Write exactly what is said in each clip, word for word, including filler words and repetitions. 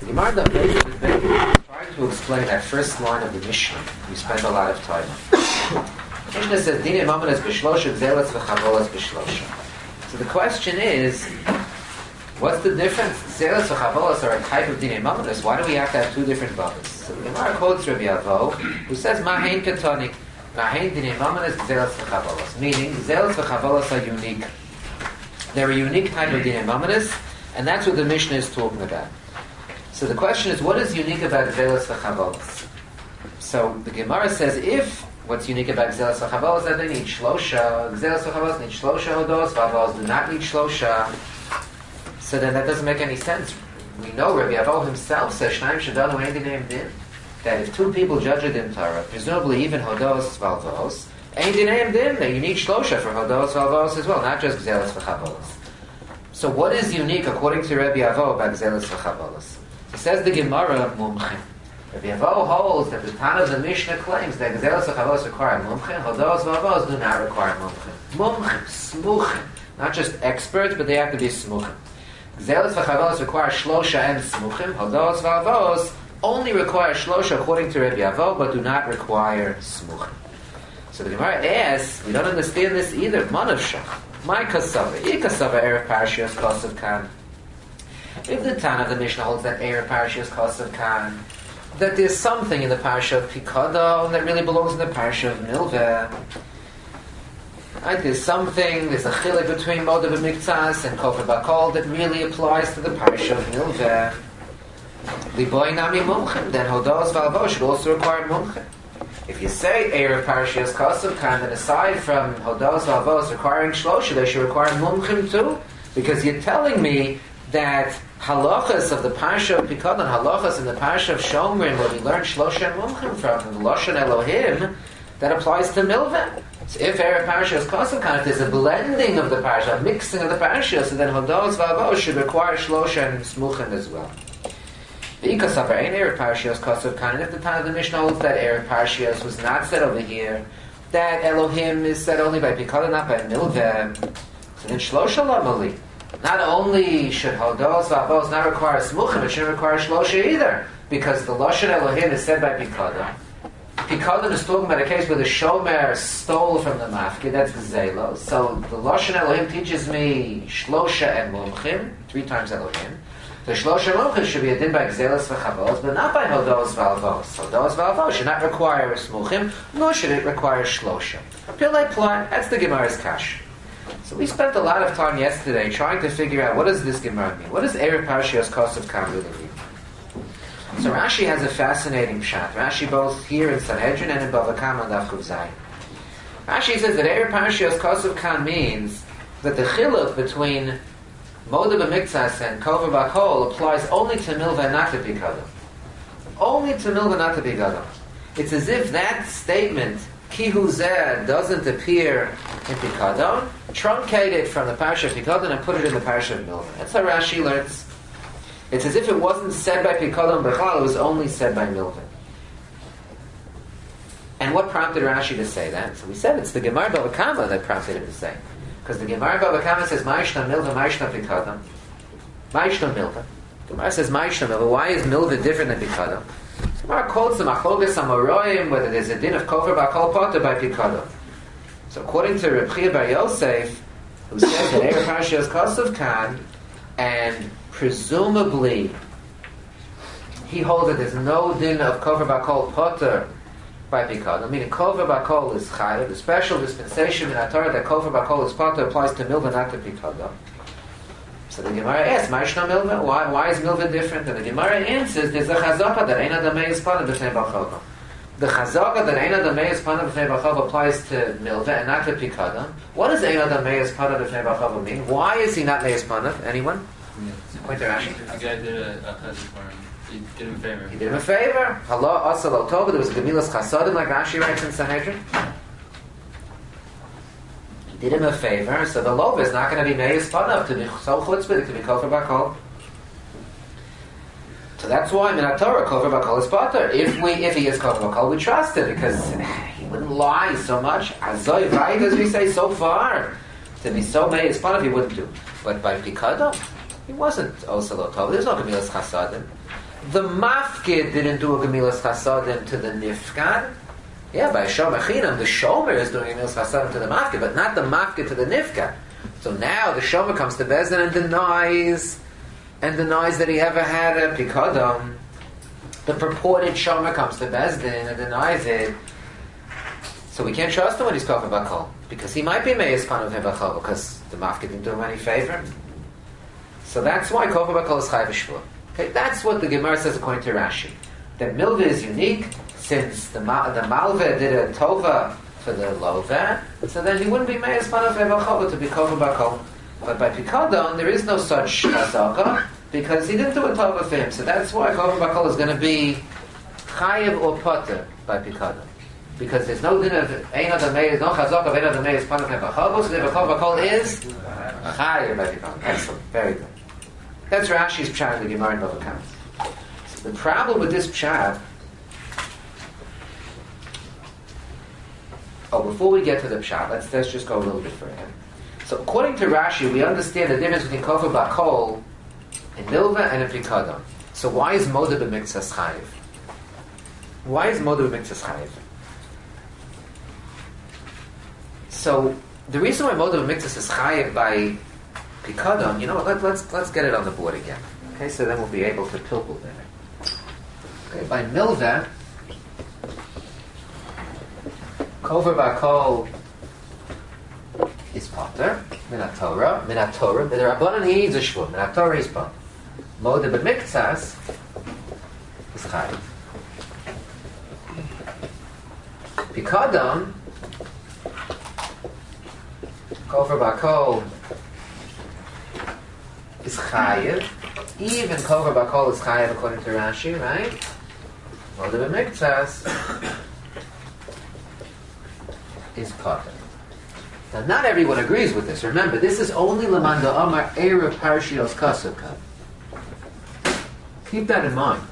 The Gemara that is trying to explain that first line of the Mishnah. We spent a lot of time. The Mishnah says, Dinei Mamonos b'shlosha, gzelos v'chavolos b'shlosha. So the question is, what's the difference? Gzelos v'chavolos are a type of Dinei Mamonos. Why do we have to have two different bavos? So the Gemara quotes Rabbi Avo, who says, Mahein katonik, Mahein Dinei Mamonos, gzelos v'chavolos. Meaning, gzelos v'chavolos are unique. They're a unique type of Dinei Mamonos, and that's what the Mishnah is talking about. So the question is, what is unique about Gzelos v'chavolos? So the Gemara says, if what's unique about Gzelos v'chavolos is that they need shlosha, Gzelos v'chavolos need shlosha hodos, v'chavolos do not need shlosha, so then that doesn't make any sense. We know Rabbi Avo himself says, Shnayim shadanu ein dinayim din, that if two people judge a din Torah, presumably even hodos v'alvos, ein dinayim din, that you need shlosha for hodos v'alvos as well, not just Gzelos v'chavolos. So what is unique according to Rabbi Avo about Gzelos v'chavolos? He says the Gemara of Mumchen. Rabbi Avo holds that the Tana of the Mishnah claims that Gzelos v'chavolos require Mumchen, Hodos v'avos do not require Mumchen. Mumchen, Smuchen. Not just experts, but they have to be Smuchen. Gzelos v'chavolos require Shlosha and Smuchen. Hodos v'avos only require Shlosha according to Rabbi Avo, but do not require Smuchen. So the Gemara asks, we don't understand this either. Manavshach. My kasava. I kasava erev parashiyos kosav kan. If the Tana of the Mishnah holds that erev parashiyos kosav kan, that there's something in the parasha of Pikadon that really belongs in the parasha of Milveh. Right? There's something, there's a chilek between Modav and Miktsas and Kofar Bakol that really applies to the parasha of Milveh. Liboy nami mumchen, then Hodos Valvo should also require mumchen. If you say erev parashiyos kosav kan, then aside from Hodos Valvos requiring shlosha, they should require mumchen too, because you're telling me that halachas of the Parsha of Pikadon, halachas in the Parsha of Shomrin, where we learn Shlosha and Mumchim from, the Lashon Elohim, that applies to Milveh. So if Erev Parsha is Kosav Kan, if there's a blending of the Parsha, a mixing of the Parsha, so then Hodos Vavos should require Shlosha and Smuchim as well. Because of ein Erev Parsha is Kosav Kan, and if the time of the Mishnah holds that Erev Parsha was not said over here, that Elohim is said only by Pikadon, not by Milveh, so then Shlosha Lamali. Not only should Hodos V'avos not require Smuchim, it shouldn't require Shlosha either, because the Lashon Elohim is said by Pikadon. Pikadon is talking about a case where the Shomer stole from the Mafkid, that's Gzelo. So the Lashon Elohim teaches me Shlosha and Mumchim, three times Elohim. The Shlosha Mumchim should be a din by Gzelos v'Chavos, but not by Hodos V'avos. Hodos V'avos should not require Smuchim, nor should it require Shlosha. Pilei Plan, that's the Gemara's Kash. So we spent a lot of time yesterday trying to figure out what does this Gemara mean? What does Erev Parashiyos Kosav Kan really mean? So Rashi has a fascinating pshat. Rashi both here in Sanhedrin and in Bava Kama Daf Kuf Zayin. Rashi says that Erev Parashiyos Kosav Kan means that the chiluk between Modav Miktsas and Kofar Bakol applies only to Milveh and not to Pikadon. Only to Milveh, not to Pikadon. It's as if that statement Kihu Zeh doesn't appear in Pikadon, truncate it from the Parsha of Pikadon and put it in the Parsha of Milveh. That's how Rashi learns. It's as if it wasn't said by Pikadon Bechal, it was only said by Milveh. And what prompted Rashi to say that? So we said it's the Gemara Bava Kama that prompted him to say. Because the Gemara Bava Kama says, Ma'ishna Milveh, Ma'ishna Pikadon. Ma'ishna Milveh. The Gemara says, Ma'ishna Milveh. Why is Milveh different than Pikadon? The Gemara quotes the Machlokas Amoraim, whether there's a din of Kofar Bakol Potter by Pikadon. So according to Reb Chia Bar Yosef, who says that Erev Parashiyos Kosav Kan, and presumably he holds that there's no din of Kofar Bakol Potter by Pikadon, meaning Kofar Bakol is Chayav, the special dispensation in Torah that Kofar Bakol is Potter applies to Milveh, not to Pikadon. So the Gemara asks, Ma'ishna Milveh? Why, why is Milveh different? And the Gemara answers, there's a chazaka that Ein Adam Meis Pana B'Fnei Bachava. The chazaka that Ein Adam Meis Pana B'Fnei Bachava applies to Milveh and not to Pikadon. What does Ein Adam Meis Pana B'Fnei Bachava mean? Why is he not Meis Pana? Anyone? Yeah. Point to Rashi. The guy did a, a chesed for him. He did him a favor. He did him a favor. Allah Asal Al Tova. There was Gemilas Chasadim, like Rashi writes in Sanhedrin. He did him a favor, so the love is not going to be Meis Pana to be so chutzpah, to be Kofar Bakol. So that's why in Torah Kofar Bakol is Potter. If we, if he is Kofar Bakol, we trust it because he wouldn't lie so much. Azoy, right, as we say, so far to be so Meis Pana, he wouldn't do. But by Pikadon, he wasn't Osel Tov. There's no Gemilas Chasadim. the mafkid didn't do a gemilas chasadim to the nifkad. Yeah, by shomer chinam, the shomer is doing a gemilas chasadim to the mafkid, but not the mafkid to the nifkad. So now the shomer comes to Bezdin and denies, and denies that he ever had a pikadon. The purported shomer comes to Bezdin and denies it. So we can't trust him when he's talking about kol, because he might be meis pan of him b'chol, because the mafkid didn't do him any favor. So that's why kol b'chol is chayv shvur. Okay, that's what the Gemara says according to Rashi. That milva is unique since the ma- the malva did a tova for the lova, so then he wouldn't be meis pan of him b'chol to be kol b'chol. But by pikadon there is no such chazaka because he didn't do a tova for him. So that's why kol b'chol is going to be chayiv or potter by pikadon. Because there's no din of ein adam meis, no chazak of ein adam meis pan of hevachol, so the hevachol is chayiv by pikadon. Excellent, very good. That's Rashi's pshat in the Gemara in Bava Kama. So the problem with this pshat. Oh, before we get to the pshat, let's let's just go a little bit further. So according to Rashi, we understand the difference between kofar bakol and milva and a pikadon. So why is moda b'miktzas chayiv? Why is moda b'miktzas chayiv? So the reason why moda b'miktzas is chayiv by pikadon, you know what? Let, let's let's get it on the board again. Okay, so then we'll be able to pilpul there. Okay, by milva, kofar bakol is potter minat Torah, minat Torah. The Rabbanan he needs a shvur. Minat Torah is potter. Moda b'miktzas is chayiv. Pikadon, kofar bakol is chayiv. Even kofar bakol is chayiv according to Rashi, right? Moda b'miktzas is potter. Now, not everyone agrees with this. Remember, this is only lemanda amar erev parshios kasavka. Keep that in mind.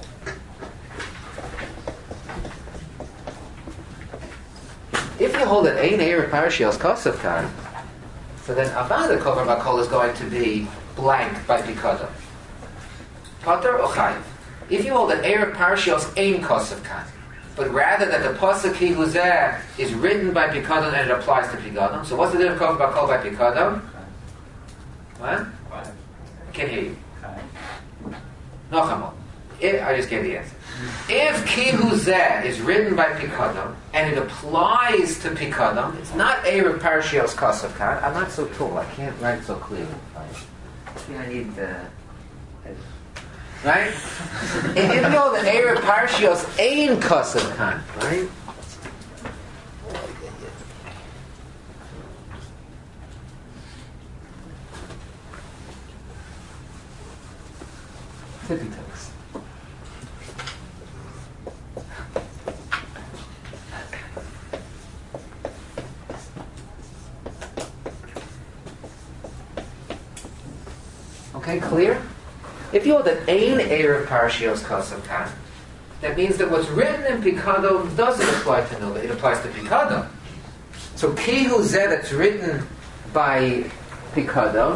If you hold that ein erev parshios kasavka, so then avada kofar bakol is going to be blank by pikadon. Potter or chayiv. If you hold that erev parshios ein kasavka, but rather that the pasuk ki huzeh is written by pikadon and it applies to pikadon. So what's the difference of kofar bakol by pikadon? What? I can't hear you. No, Chamal. I just gave the answer. If ki huzeh is written by pikadon and it applies to pikadon, it's not erev parshios kasavkat. I'm not so tall. I can't write so clearly. I think I need the. Right? And if you know that erev parshios ein kasavkat, right? Tippy toes. Okay, clear? If you hold that ein erev parshios kasavkat, that means that what's written in pikadon doesn't apply to milva; it applies to pikadon. So ki huzeh that's written by pikadon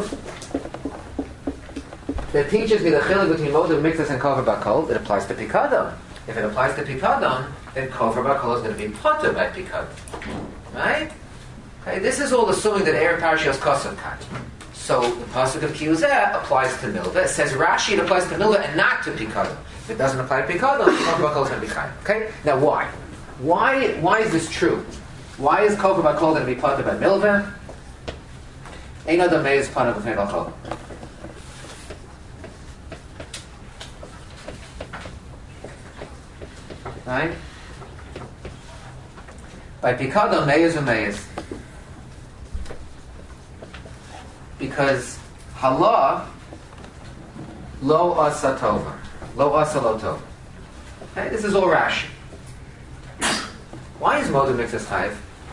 that teaches me the chiluk between moda b'miktzas and kofar bakol, it applies to pikadon. If it applies to pikadon, then kofar bakol is going to be potter by pikadon, right? Okay, this is all assuming that erev parshios kasavkat. So the pasuk of ki huzeh applies to milva. It says Rashi it applies to milva and not to pikadon. If it doesn't apply to pikadon, kofar bakol is going to be chayiv. Okay, now why? Why? Why is this true? Why is kofar bakol going to be potter by milva? Ein adam meis pan of bakol. Right? By pikadon meiz v'meiz. Because halah lo asa tova. Lo asa lo tova. Okay, this is all Rashi. Why is moda b'miktzas chayiv?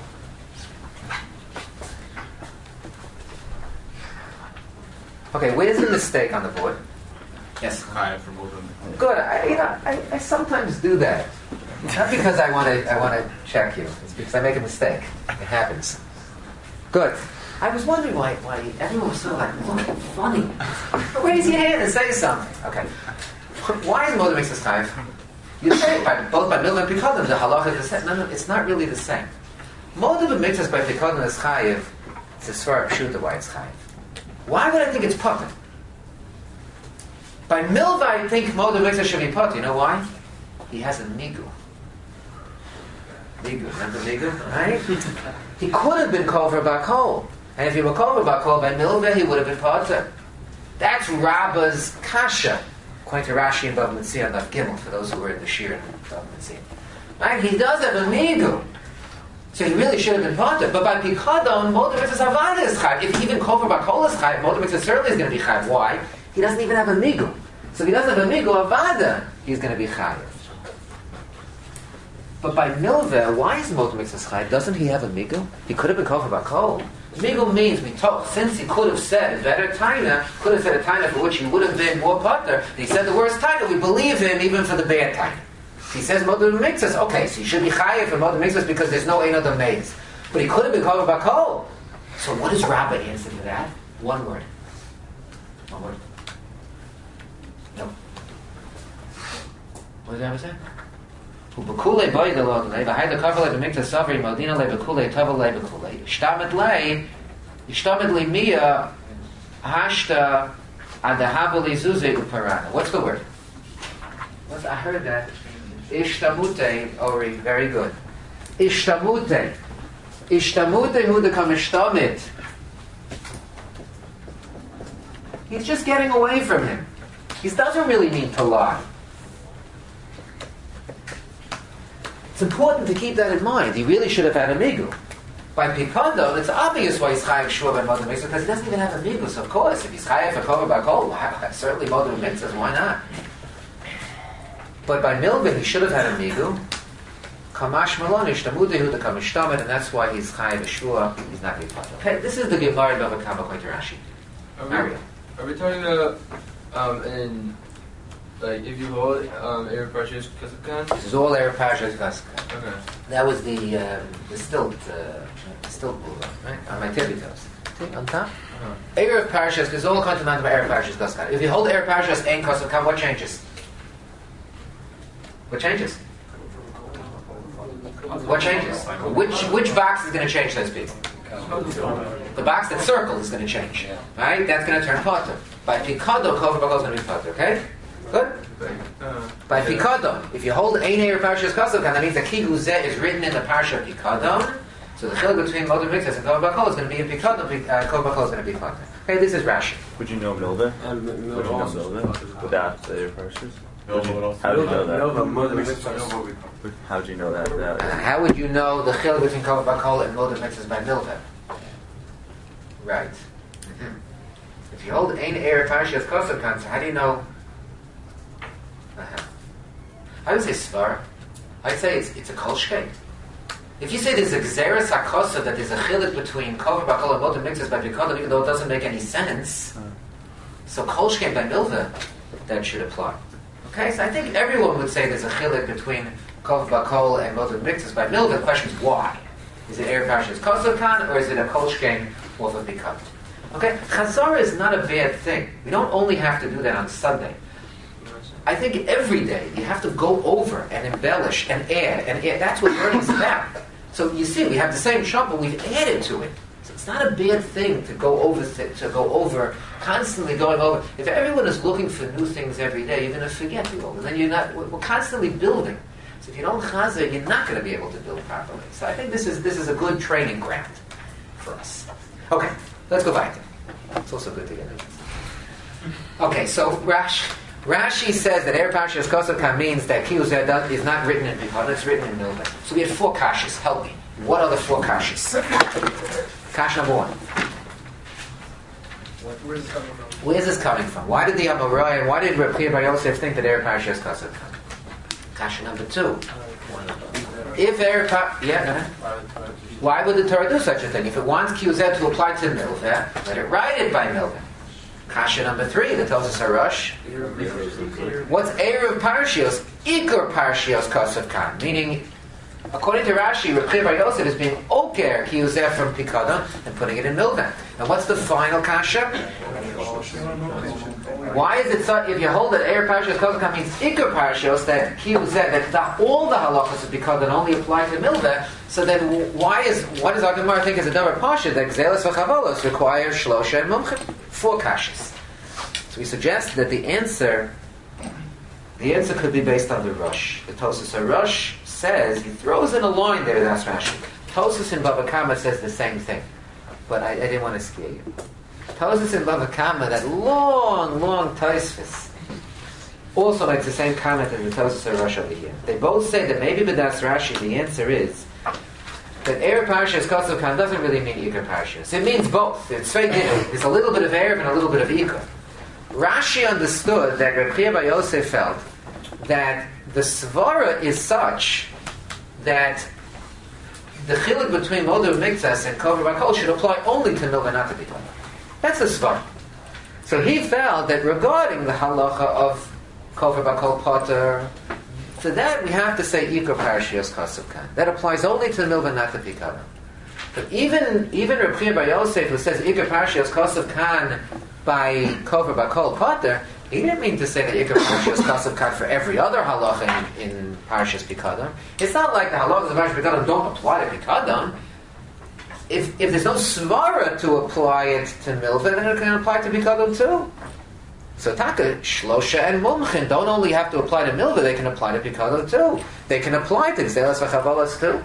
Okay, where's the mistake on the board? Yes. Chayiv for moda. Good. I, you know, I, I sometimes do that. Not because I want to. I want to check you. It's because I make a mistake. It happens. Good. I was wondering why. Why everyone was so like looking funny. Raise your hand and say something. Okay. Why is Moda Mitzvahs Chayiv? You say by, both by Milva and Pikodim, the halacha is the same. No, no, it's not really the same. Moda Mitzvahs by Pikodim is Chayiv. It's a Svar Pshuta why it's Chayiv. Why would I think it's Potter? By Milva, I think Moda Mitzvah should be Potter. You know why? He has a Migu. Migu, remember Migu? Right? He could have been called for Bakol. And if he were called for Bakol by Milva, he would have been Potter. That's Rabba's Kasha. According to Rashi and Bava Metzia and Daf Gimel, for those who were in the Shir and Bava Metzia. Right? He does have a Migu. So he really should have been Potter. But by Pikadon, Moda Mitzvah Havada is Chayiv. If he even called for Bakol is Chayiv, Moda Mitzvah certainly is going to be Chayiv. Why? He doesn't even have a Migu. So if he doesn't have a Migu Havada, he's going to be Chayiv. But by Milveh, why is Moda Mitzvah Chayiv? Doesn't he have a Migu? He could have been called for Bakol. Migu means, we talk, since he could have said better Taina, could have said a Taina for which he would have been more Potter, he said the worst Taina, we believe him even for the bad Taina. He says Moda Mitzvahs, okay, so he should be Chayiv for Moda Mitzvahs because there's no Ein Adam Meis. But he could have been called for Bakol. So what does Rabbah answer to that? One word. One word. No. What does Rabbah say? Ubekule boy the Lord lay, behind the cover of the Mikta Savri, Modina lay Bekule, Tavel lay Bekule. Ishtamet lay, Ishtamet li Mia, Hashta, Adahabali Zuze Uparana. What's the word? What's, I heard that. Ishtamute, Ori, very good. Ishtamute. Ishtamute hu de kamishtamit. He's just getting away from him. He doesn't really mean to lie. It's important to keep that in mind. He really should have had a migu. By Pikadon, it's obvious why he's chayav shua by Moda Mitzvah, because he doesn't even have a migu. So of course, if he's chayav for Chova Bakol, certainly Moda Mitzvah, why not? But by Milveh, he should have had a migu. Kamash Malonish, the Mudehu, the Kamishtamid, and that's why he's chayav shua. He's not being part. Okay, this is the Gemara of Bava Kama according to Rashi. Are we, are we talking about um, in like if you hold um, Erev Parshas Kasakan? This is all Erev Parshas Kasakan. Okay. That was the um, the stilt, uh, the stilt bulla, right? On my tippy toes. See, on top? Uh-huh. Erev Parshas, because all comes to mind about Erev Parshas Kasakan. If you hold Erev Parshas Ein Kasakan, what changes? What changes? What changes? Which which box is going to change, so to speak? The box that's circled is going to change. Right? That's going to turn potter. By Pikado, Kova Bakol is going to be potter. Okay? Good? By Pikado, if you hold Ein Erev Parshas Kasakan, that means that Kihu Zeh is written in the Parsha of Pikado. So the chiluk between Moda Mitzvahs and Kova Bakol is going to be in Pikado, uh, Kova Bakol is going to be potter. Okay, this is Rashi. Would you know Milveh? Um, Would you know Milveh without the Erev Parshas? How do you know that? Milveh. How do you know that? Without Uh, how would you know the chiluk between Kova Bakol and Moda Mitzvahs by Milveh? Right. Mm-hmm. If you hold Ein Erev Parshas Kasakan, so how do you know? Uh-huh. I would say Svar. I'd say it's, it's a Kol Shkei. If you say there's a Gzeres HaKosa, that there's a chiluk between Kova Bakol and Moda Mitzvahs by Pikadon, even though it doesn't make any sense, so Kol Shkei by Milveh, that should apply. Okay, so I think everyone would say there's a chiluk between Kova Bakol and Moda Mitzvahs by Milveh. The question is why? Is it Erev Parshas Kasakan, or is it a Kol Shkei off of Pikadon? Okay, Chazara is not a bad thing. We don't only have to do that on Sunday. I think every day you have to go over and embellish and add and add. That's what learning is about. So you see, we have the same shop, but we've added to it. So it's not a bad thing to go over th- to go over, constantly going over. If everyone is looking for new things every day, you're going to forget the old. And then you're not. We're constantly building. So if you don't chazer, you're not going to be able to build properly. So I think this is this is a good training ground for us. Okay, let's go back. It's also good to get it. Okay, so Rashi. Rashi says that Erev Parshas Kasakan means that Kihu Zeh is not written in Pikadon, it's written in Milveh. So we had four kashas. Help me. What are the four kashas? Kash number one. Where is this coming from? Where's this coming from? Why did the Amorai and why did Reb Chia Bar Yosef think that Erev Parshas Kasakan? Kasha number two. If Erev Pa- yeah, uh-huh. Why would the Torah do such a thing? If it wants Kihu Zeh to apply to Milveh, let it write it by Milveh. Kasha number three, that tells us Harush. What's Erev Parshios? Iker Parshios Kasav Kan. Meaning, According to Rashi, Reb Chia Bar Yosef is being oker kiyuzeh from pikadon and putting it in milveh. And what's the final kasha? Why is it so? If you hold that Eir Parashas Kosov means Iker Parashos, that kiyuzeh, that the, all the halachas of pikadon only apply to milveh, so then why is what does our Gemara think is a davar pasha that gzelas v'chavolos require shlosha and mumchim? Four kashas. So we suggest that the answer, the answer could be based on the Rush. The Tosas Rush says, he throws in a line there, that's Rashi. Tosas in Bava Kama says the same thing, but I, I didn't want to scare you. Tosas in Bava Kama, that long, long Tosfos, also makes the same comment as the Tosas Rush over here. They both say that maybe B'das Rashi, the answer is that Erev Parashas Kosov Kan doesn't really mean Iker Parashas. It means both. It's very good. It's a little bit of Erev and a little bit of Iker. Rashi understood that Reb Chia Bar Yosef felt that the svara is such that the chiluk between Moder Mikzas and Kover Bakol should apply only to milveh, not to Bikol. That's the svara. So he felt that regarding the halacha of Kover Bakol Potter, for that we have to say Iker Parashas Kosov Kan. That applies only to milveh, not to Bikol. But even even Reb Chia Bar Yosef, who says Iker Parashas Kosov Kan by Kover Bakol Potter, he didn't mean to say that Iker Parashas Kosov Kan for every other halacha in, in Parashas Pikadon. It's not like the halachas of Parashas Pikadon don't apply to Pikadon. If if there's no svara to apply it to milveh, then it can apply to Pikadon too. So Taka, Shlosha and Mumchin don't only have to apply to milveh, they can apply to Pikadon too. They can apply to Gzelas v'chavolos too.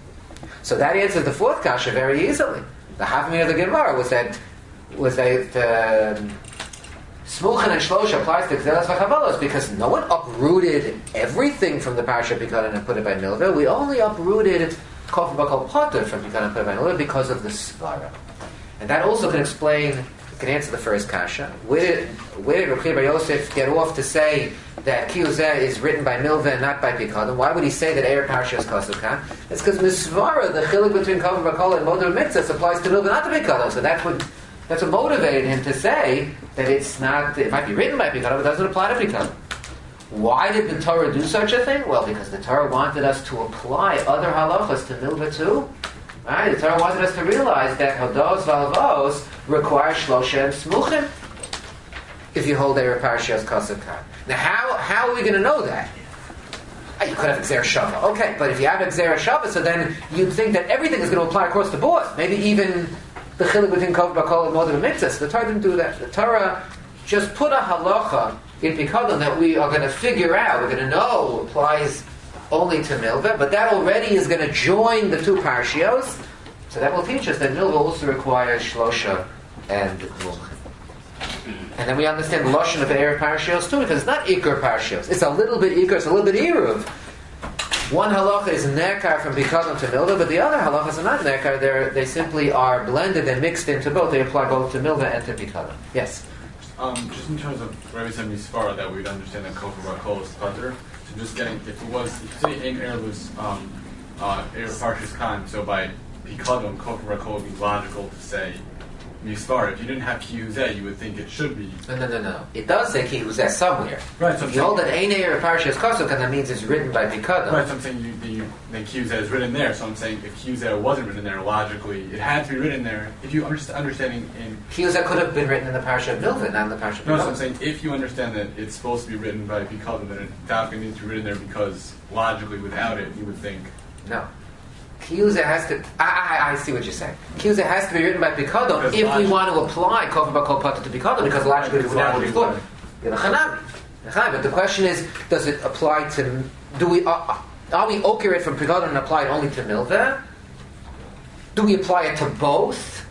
So that answers the fourth kasha very easily. The Havmi of the Gemara was that was that um, Smuchin and Shlosha applies to Gzelas v'chavolos because no one uprooted everything from the parasha Pikadon and put it by milveh. We only uprooted Kofer Bakol Potter from Pikadon and put it by milveh because of the svara. And that also can explain, can answer the first kasha. Where did where did Reb Chia Bar Yosef get off to say that Kiyuzeh is written by milveh and not by Pikadon? Why would he say that Erev Parashas Kosov Kan? It's because Misvara, the chiluk between Kofer Bakol and Moder Mitzvah, applies to milveh, not to Pikadon. So that would That's what motivated him to say that it's not, it might be written by Pikadon, but it doesn't apply to Pikadon. Why did the Torah do such a thing? Well, because the Torah wanted us to apply other halachas to milveh too. Right? The Torah wanted us to realize that Hodos Valvos require Shlosha and Smuchim if you hold Erev Parashas Kosov Kan. Now, how, how are we going to know that? You could have Gzera Shava. Okay, but if you have Gzera Shava, so then you'd think that everything is going to apply across the board. Maybe even the chiluk between Kover Bakol and Moder Mitzvah. The Torah didn't do that. The Torah just put a halacha in Pikadon that we are going to figure out, we're going to know applies only to milveh, but that already is going to join the two parshios, so that will teach us that milveh also requires shlosha and mumchim. And then we understand the lashon of Erev Parashios too, because it's not Iker Parashios. It's a little bit Iker, it's a little bit Eruv. One halacha is nekar from Pikadon to milveh, but the other halachas are not nekar. They're, they simply are blended and mixed into both. They apply both to milveh and to Pikadon. Yes? Um, just in terms of Rabbi said Misfara, that we'd understand that Kofer Bakol is Potter. So just getting, if it was, if you say Ein Erev was um, uh, Erev Parshas Kan, so by Pikadon, Kofer Bakol would be logical to say Misfara. If you didn't have Kiyuzeh, you would think it should be. No, no, no, no. It does say Kiyuzeh somewhere. Right. So if you hold that Ein Erev Parashas Kosov Kan, that means it's written by Pikadon. Right, so I'm saying you, you, then Kiyuzeh is written there. So I'm saying if Kiyuzeh wasn't written there, logically, it had to be written there. If you, I'm just understanding in... Kiyuzeh could have been written in the parasha of milveh, not in the parasha of No, Pikadon. so I'm saying if you understand that it's supposed to be written by Pikadon, then it definitely needs to be written there because logically without it, you would think... No. Kiyuzeh has to... I, I, I see what you're saying. Kiyuzeh has to be written by Pikadon if logically. we want to apply Kofer Bakol Potter to Pikadon, because logically Because we would have logically, to Chanami. But the question is, does it apply to... Do we... Uh, are we okay it from Pikadon and apply it only to milveh? Do we apply it to both?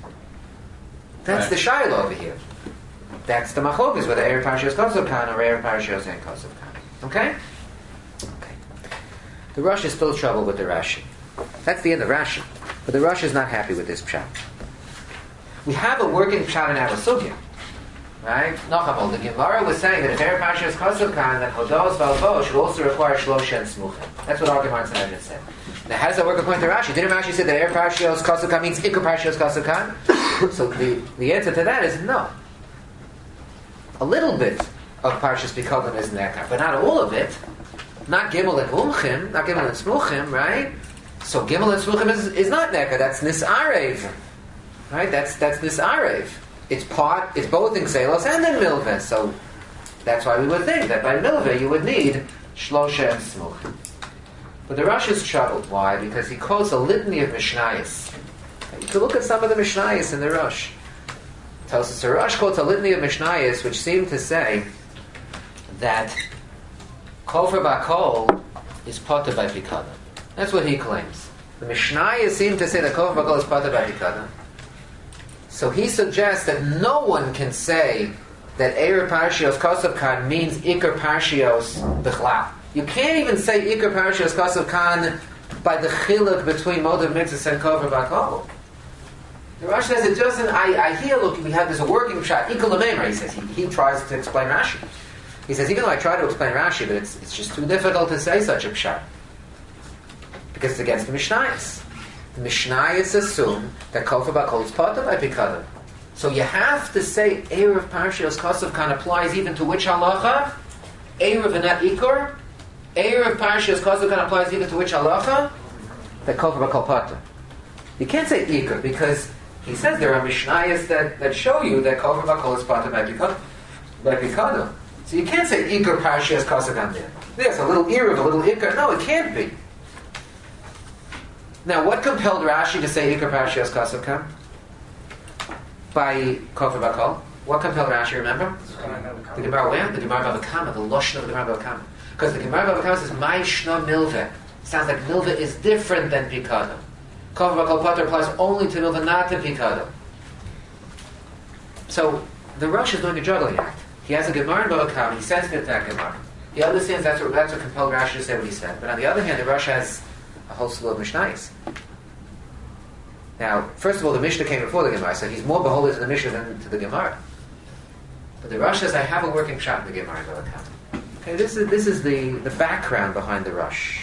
That's Right. the Shiloh over here. That's the Machlokes, whether Erev Parashas Kosov Kan or Erev Parashas Ein Kosov Kan. Okay? Okay. The Rosh is still trouble with the Rashi. That's the end of Rashi. But the Rosh is not happy with this pshat. We have a working pshat in our sugya. Right? Nachamol, the Gemara was saying that if Erev Parashas Kosov Kan, that Hodos Valvo should also require Shlosha and Smuchim. That's what our Gemara in Sanhedrin said. Now, how does that work according to Rashi? Didn't Rashi say that Erev Parashas Kosov Kan means Iker Parashas Kosov Kan? So the, the answer to that is no. A little bit of Parashas Pikadon is Nekar, but not all of it. Not Gimel and Mumchim, not Gimel and Smuchim, right? So Gimel and Smuchim is, is not Neka, that's Nisarev. Right? That's that's Nisarev. It's part, it's both in Xelos and in Milveh. So that's why we would think that by Milveh you would need Shlosha and Smuchim. But the Rosh is troubled. Why? Because he quotes a litany of Mishnayos. You can look at some of the Mishnayos in the Rosh. It tells us the Rosh quotes a litany of Mishnayos which seem to say that Kofar Bakol is potter by Pikadon. That's what he claims. The Mishnayos seem to say that Kofar Bakol is potter by Pikadon. So he suggests that no one can say that Eir Parshios Kosav Khan means Iker Parshios Bichlal. You can't even say Iker Parshios Kosav Khan by the chiluk between Modav Mitzvah and Kofar Bakol. The Rosh says it doesn't. I, I hear. Look, we have this a working shot. Ikul Lamemra. He says he, he tries to explain Rashi. He says even though I try to explain Rashi, but it's it's just too difficult to say such a pshat because it's against the Mishnayos. The Mishnayos assume that Kofar Bakol is potter by Pikadon. So you have to say Erev Parshios Kosav Khan applies even to which halacha? Erev and not Ikor. Erev Parshios Kosav Khan applies even to which halacha? That Kofar Bakol potter. You can't say Ikor because he says there are Mishnayos that, that show you that Kofar Bakol is potter by Pikadon. By Pikadon. So you can't say Ikor Parshios Kosav Khan there. There's a little Erev, a little Ikor. No, it can't be. Now, what compelled Rashi to say Ikar Parshios Kosav Khan? By Kofar Bakol? What compelled Rashi, remember? The Gemara where? The Gemara Bava Kama, the Lashon of the Gemara Bava Kama. Because the Gemara Bava Kama says, Mai Shna Milveh. Sounds like Milveh is different than Pikadon. Kofar Bakol Potter applies only to Milveh, not to Pikadon. So, the Rosh is doing a juggling act. He has a Gemara in Bava Kama, he sends it to that Gemara. He understands that's what, that's what compelled Rashi to say what he said. But on the other hand, the Rosh has a whole slew of Mishnayos. Now, first of all, the Mishnah came before the Gemara, so he's more beholden to the Mishnah than to the Gemara. But the Rosh says, I have a working shot in the Gemara. Okay, this is this is the, the background behind the Rosh.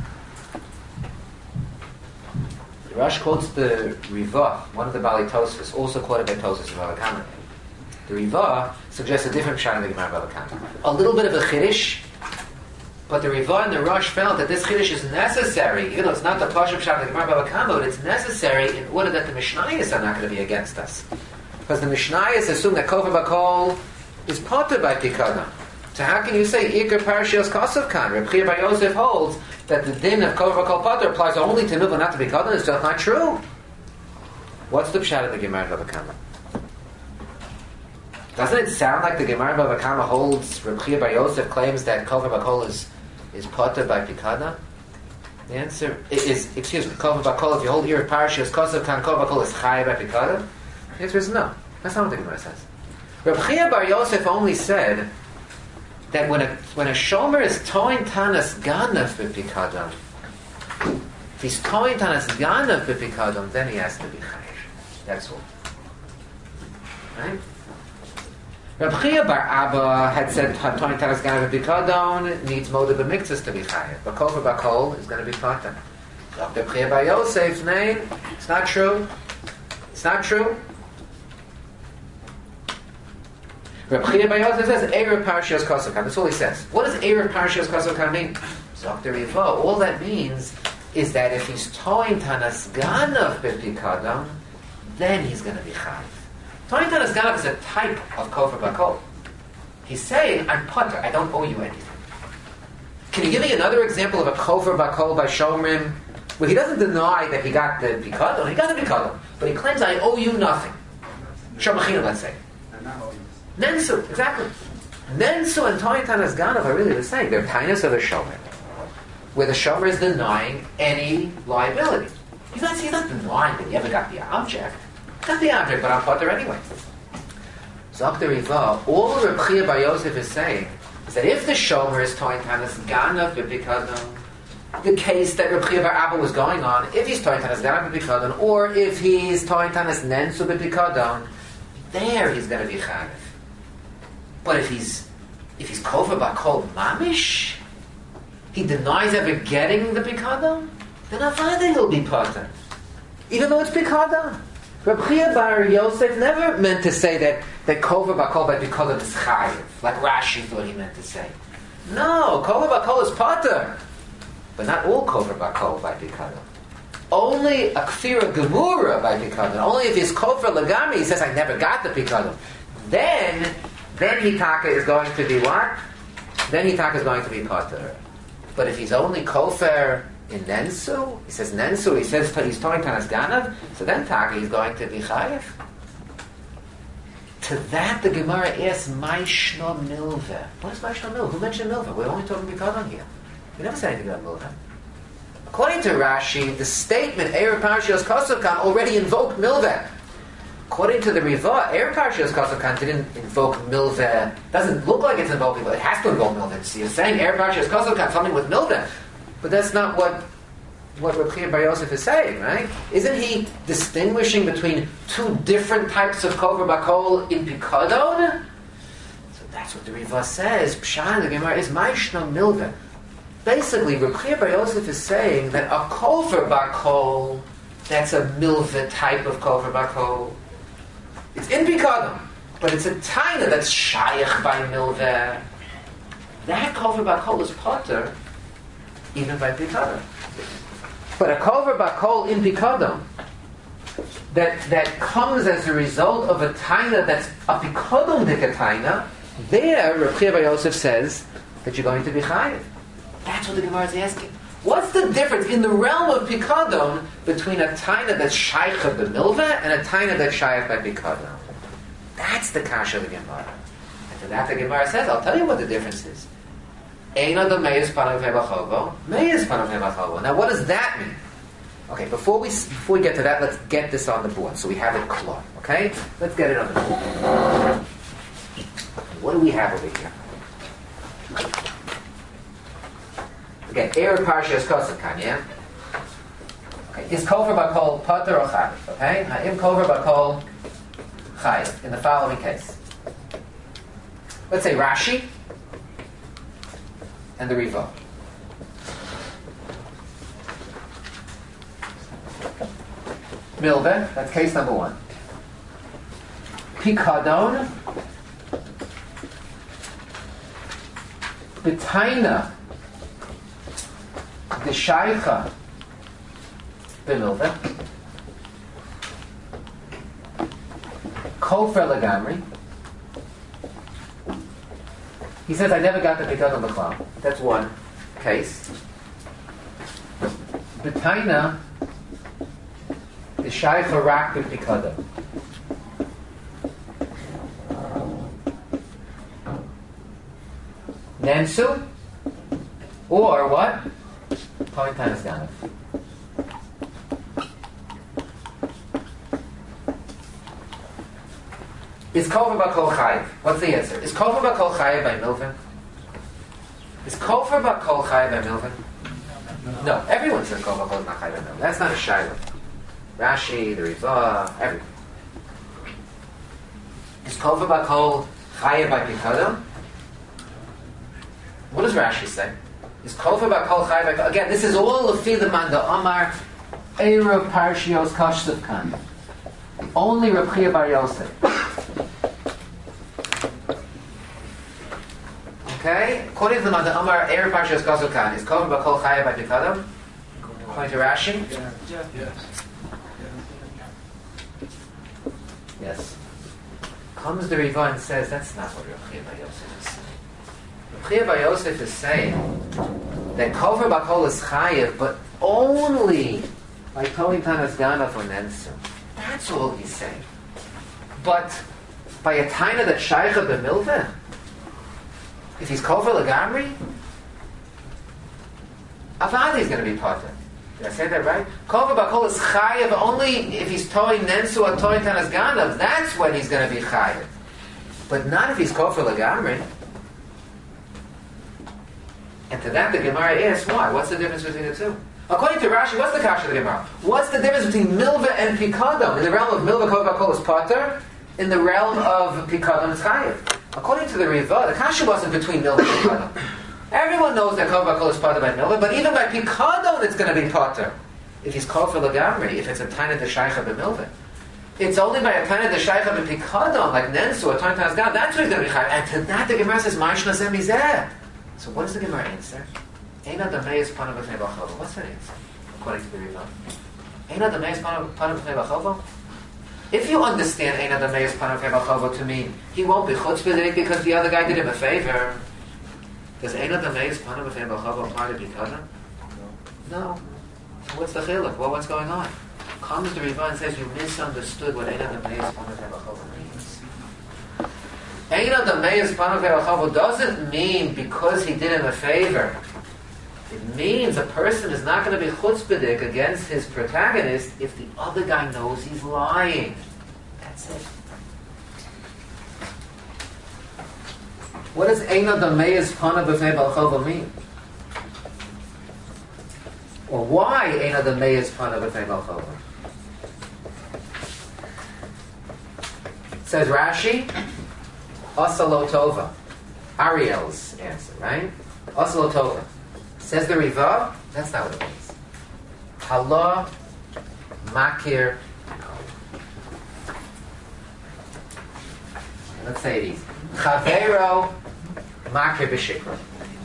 The Rosh quotes the Rivah, one of the Bali Tosfos, also quoted by Tosfos in Bava Kama. The Rivah suggests a different shot in the Gemara Bava Kama. A little bit of a chiddush. But the Rivah and the Rosh felt that this Chiddush is necessary, even though it's not the Pashup Shah of the Gemara Bava Kama, but it's necessary in order that the Mishnayos are not going to be against us. Because the Mishnayos assume that Kofar Bakol is potter by Pikadon. So how can you say Ikar Parshios Kosav Khan? Reb Chia Bar Yosef holds that the din of Kofar Bakol potter applies only to Milvah, not to Pikadon. It's just not true. What's the pshat of the Gemara Bava Kama? Doesn't it sound like the Gemara Bava Kama holds Reb Chia Bar Yosef claims that Kofar Bakol is is potter by Pikadon? The answer is, excuse me, Kofar Bakol, if you hold here Parshios Kosav Khan, Kofar Bakol is Chai by Pikadon? The answer is no. That's not what the Gemara says. Reb Chia Bar Yosef only said that when a when a shomer is toin tanas ganav for Pikadon, if he's toin tanas ganav for Pikadon, then he has to be Chai. That's all. Right? Reb Chia Bar Abba had said Toin Tanas Ganav B'Pikadon needs Modav B'Miktzas to be Chayev, but Kofar Bakol is going to be Potter. Reb Chia Bar Yosef's name, it's not true. It's not true. Reb Chia Bar Yosef says Erev Parshios Kosav Khan. That's all he says. What does Erev Parshios Kosav Khan mean? Doctor Rivah. All that means is that if he's Toin Tanas Ganav B'Pikadon, then he's going to be Chayev. Toin Tanas Ganav is a type of Kofar Bakol. He's saying, I'm potter, I don't owe you anything. Can you give me another example of a Kofar Bakol by Shomrim where he doesn't deny that he got the Pikadon, he got the Pikadon, but he claims, I owe you nothing. Shomachina, let's say. Nensu, exactly. Nensu and Toin Tanas Ganav are really the same. They're Tainus of the Shomer, where the Shomer is denying any liability. He's not, he's not denying that he ever got the object. Not the object, but I'm potter anyway. Doctor Rivah, all Reb Chia Bar Yosef is saying is that if the shomer is Toin Tanas Ganav B'Pikadon, the case that Reb Chia Bar Abba was going on, if he's Toin Tanas Ganav B'Pikadon, or if he's Toin Tanas Nensu B'Pikadon, there he's going to be Chayev. But if he's if he's Kofar Bakol Mamish, he denies ever getting the Pikadon, then Avada he'll be potter, even though it's Pikadon. Reb Chia Bar Yosef never meant to say that, that Kofar Bakol by Pikadon is Chayev, like Rashi thought he meant to say. No, Kofar Bakol is potter, but not all Kofar Bakol by Pikadon. only a kfira gemura by pikadon, only if he's kofar lagami, he says, I never got the pikadon. Then, then hitaka is going to be what? Then hitaka is going to be potter. But if he's only kofar in nensu, he says nensu, he says he's towing tanas ganav, so then taka he's going to be chayiv. To that the Gemara asks, Maishno milveh. What is Maishno milveh? Who mentioned milveh? We're only talking pikadon here. We never said anything about milveh. According to Rashi, the statement Erev Parshios Kosovkan already invoked milveh. According to the Riva, Erev Parshios Kosovkan didn't invoke milveh. Doesn't look like it's invoking, but it has to invoke milveh. So you're saying Erev Parshios Kosovkan something with milveh, but that's not what what Reb Chia Bar Yosef is saying, right? Isn't he distinguishing between two different types of kover bakol in pikadon? So that's what the Riva says. Pshan, the Gemara is Maishno milveh. Basically, Reb Chia Bar Yosef is saying that a kover bakol, that's a milveh type of kover bakol. It's in pikadon, but it's a taina that's shayach by milveh. That kover bakol is potter, even by pikadon. But a kover bakol in pikadon that that comes as a result of a taina that's a pikadon dikataina, there Reb Chia Bar Yosef says that you're going to be chayiv. That's what the Gemara is asking. What's the difference in the realm of pikadon between a taina that's shaykh by milveh and a taina that's shaykh by pikadon? That's the kasha of the Gemara. And to that the Gemara says, I'll tell you what the difference is. Eina the meiz panav hebachovo, meiz panav hebachovo. Now, what does that mean? Okay, before we before we get to that, let's get this on the board so we have it clear. Okay, let's get it on the board. What do we have over here? Okay, Erev Parshios Kosovkan, yeah. Okay, is kover bakol potter or chayiv? Okay, ha'im kover bakol chayiv in the following case. Let's say Rashi and the Riva. Milveh, that's case number one. Pikadon, B'taina, the Shaycha, B'milveh, Kofer Lagamri. He says, I never got the Pikadon B'chlam. That's one case. B'taina, the Shaycha Rak B'Pikadon. Nensu, or what? Point times Ganav. Is Kofer Bakol Chayiv? What's the answer? Is Kofer Bakol Chayiv by milveh? Is Kofer Bakol Chayiv by milveh? No, everyone says Kofer Bakol is not Chayiv by milveh. That's not a Shiloh. Rashi, the Riva, everyone. Is Kofer Bakol Chayiv by Pikadon? What does Rashi say? Is Kofer Bakol Chayiv by... Again, this is all Lefi the Manda Omar Erev Parshios Kosovkan. Only Reb Chia Bar Yosef. Okay? According to the Manda Omar Erev Parshios Kosovkan, is Kofer Bakol Chayiv by Pikadon? According to Rashi? Yeah. Yes. Yes. Comes the Riva and says, that's not what Reb Chia Bar Yosef is saying. Reb Chia Bar Yosef is saying that Kofer Bakol is Chayiv, but only by Tohin Tanas Ganav for Nensu. That's all he's saying. But by a taina that Shaycha b'milveh, if he's Kofer Lagamri, Avadi is going to be potter. Did I say that right? Kofer Bakol is Chayiv only if he's Tohin Nensu or Tohin Tanas Ganav. That's when he's going to be Chayiv. But not if he's Kofer Lagamri. And to that the Gemara asks, why? What's the difference between the two? According to Rashi, what's the kasha of the Gemara? What's the difference between milveh and pikadon? In the realm of milveh, kover bakol is potter. In the realm of pikadon, it's chayiv. According to the Riva, the kasha wasn't between milveh and pikadon. Everyone knows that kover bakol is potter by milveh, but even by pikadon, it's going to be potter. If he's kofer lagamri, if it's a taina d'shaycha b'milveh, it's only by a taina d'shaycha b'pikadon, like nensu or taina d'sgan, that's what he's going to be chayiv. And to that, the Gemara says, "Ma'ishna zeh mizeh." So what does the Gemara answer? What's that answer? According to the Riva. Eina Dameis Panav B'fnei Bachova? If you understand Eina Dameis Panav B'fnei Bachova to mean he won't be chutzpah because the other guy did him a favor, does Eina Dameis Panav B'fnei Bachova apply to Pikadon? No. So what's the chiluk? Well, what's going on? Comes the Riva and says you misunderstood what Eina Dameis Panav B'fnei Bachova means. Eina Dameis Panav B'fnei Bachova doesn't mean because he did him a favor. It means a person is not going to be chutzpahdik against his protagonist if the other guy knows he's lying. That's it. What does Eina Dameis Panav B'fnei Bachova mean? Or why Eina Dameis Panav B'fnei Bachova? Says Rashi, Asa lo tova. Ariel's answer, right? Asa lo tova. Says the Riva, that's not what it means. Hala makir. Let's say it easy. Chavero makir b'shikra.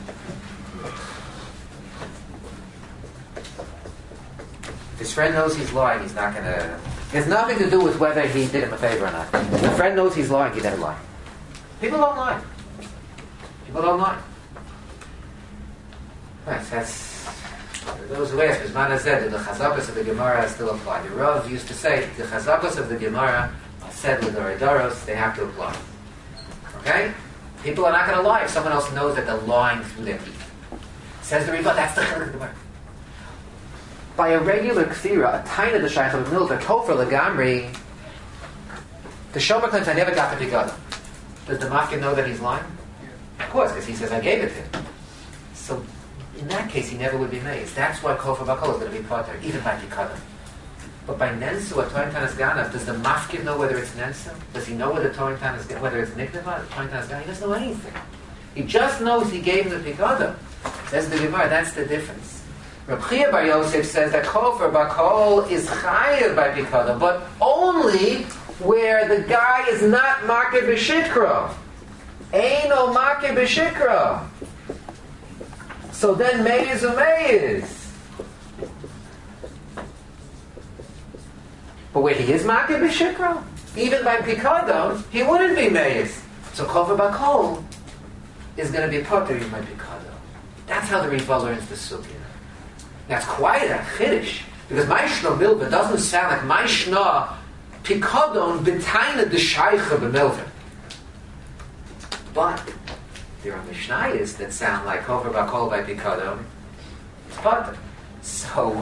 If his friend knows he's lying, he's not going to... It has nothing to do with whether he did him a favor or not. If the friend knows he's lying, he doesn't lie. People don't lie. People don't lie. Right, that's... Those who ask, Bismana said that the chazakas of the Gemara still apply. The Rav used to say the chazakas of the Gemara are said with the Redaros, they have to apply. Okay? People are not going to lie if someone else knows that they're lying through their teeth. Says the Riva, that's the chiluk of the Gemara. By a regular kfira, a taina the shaykh of a milk, a tofer legamri, the shomer claims I never got the Pikadon. Does the mafkin know that he's lying? Of course, because he says I gave it to him. So, in that case, he never would be mazed. That's why Kol for Bakol is going to be potter, even by Pikadon. But by Nensu, or Toin Tanas Ganav, does the mafkin know whether it's Nensu? Does he know whether Toin Tanas Ganav, whether it's Niknava, Toin Tanas Ganav? He doesn't know anything. He just knows he gave him the Pikadon. Says the Gemara, that's the difference. Reb Chia Bar Yosef says that Kol for Bakol is chayav by Pikadon, but only where the guy is not makir b'shikra. Eino makir b'shikra. So then meiz umeiz. But where he is makir b'shikra, even by Pikadon, he wouldn't be meiz. So Kol for Bakol is going to be potter even by Pikadon. That's how the Riva learns the sugya. That's quite a chiddush, because Maishna Milva doesn't sound like Maishna Pikadon b'taina d'shaycha b'milva. But there are Mishnayos that sound like Kofer Bakol by Pikadon. It's potter. So